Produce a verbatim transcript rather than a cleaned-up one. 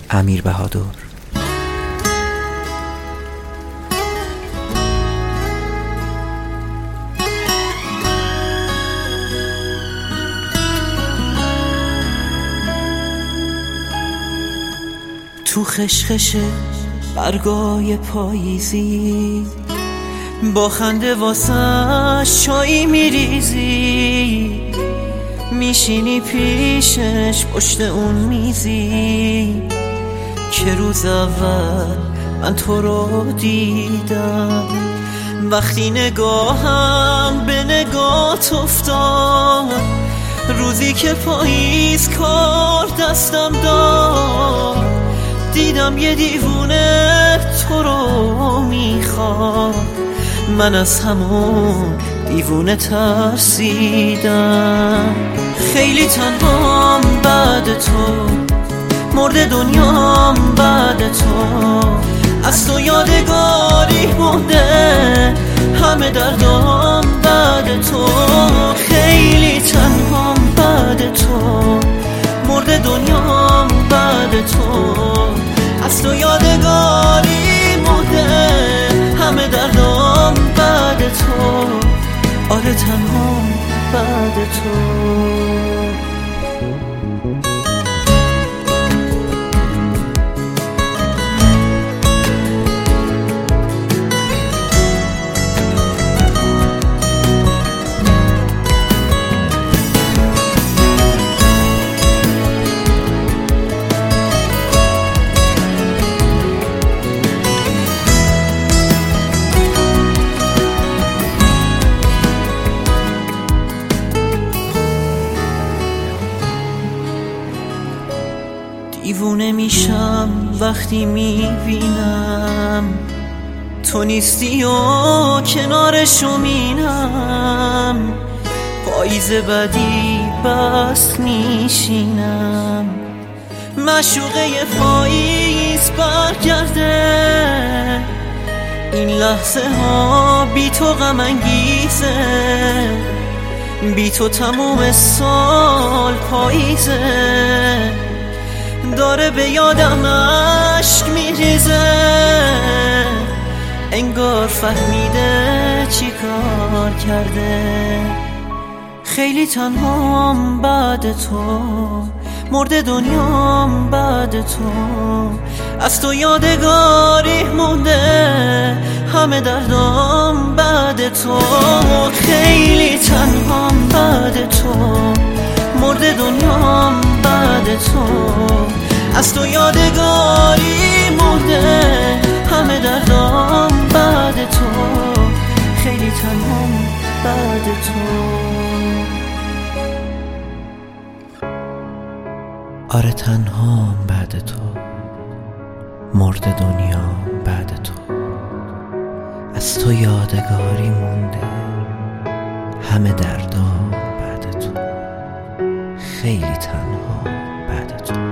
امیر بهادر. تو خشخش برگای پاییزی با خنده واسه چایی میریزی، میشینی پیشش پشت اون میزی که روز اول من تو رو دیدم. وقتی نگاهم به نگات افتاد، روزی که پاییز کار دستم داد، دیدم یه دیوونه تو رو میخواد. من از همون دیوونه ترسیدم. خیلی تنهام بعد تو، مرد دنیام بعد تو، از تو یادگاری مونده همه دردام بعد تو. خیلی تنهام بعد تو، مرد دنیام بعد تو، از تو یادگاری مونده همه دردام بعد تو. آره تنهام بعد تو. دیوونه میشم وقتی میبینم تو نیستی و کنارشو مینم. پاییز بدی بس میشینم، معشوقه پاییز برگرده. این لحظه ها بی تو غم انگیزه، بی تو تموم سال پاییزه. داره به یادم عشق میریزه، انگار فهمیده چی کار کرده. خیلی تنهام بعد تو، مرد دنیام بعد تو، از تو یادگاری مونده همه دردام بعد تو. خیلی تنهام بعد تو، مرد دنیام بعد تو، از تو یادگاری مونده همه دردام بعد تو. خیلی تنهام بعد تو. آره تنهام بعد تو، مرد دنیام بعد تو، از تو یادگاری مونده همه دردام بعد تو. خیلی تنها بعد تو.